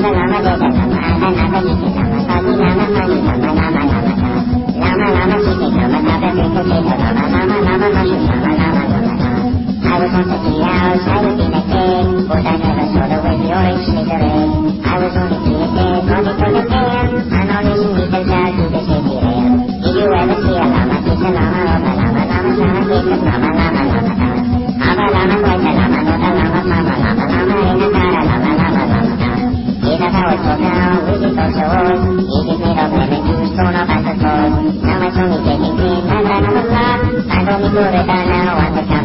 Now my tongue is getting clean, and I'm alive. I don't need to return now on the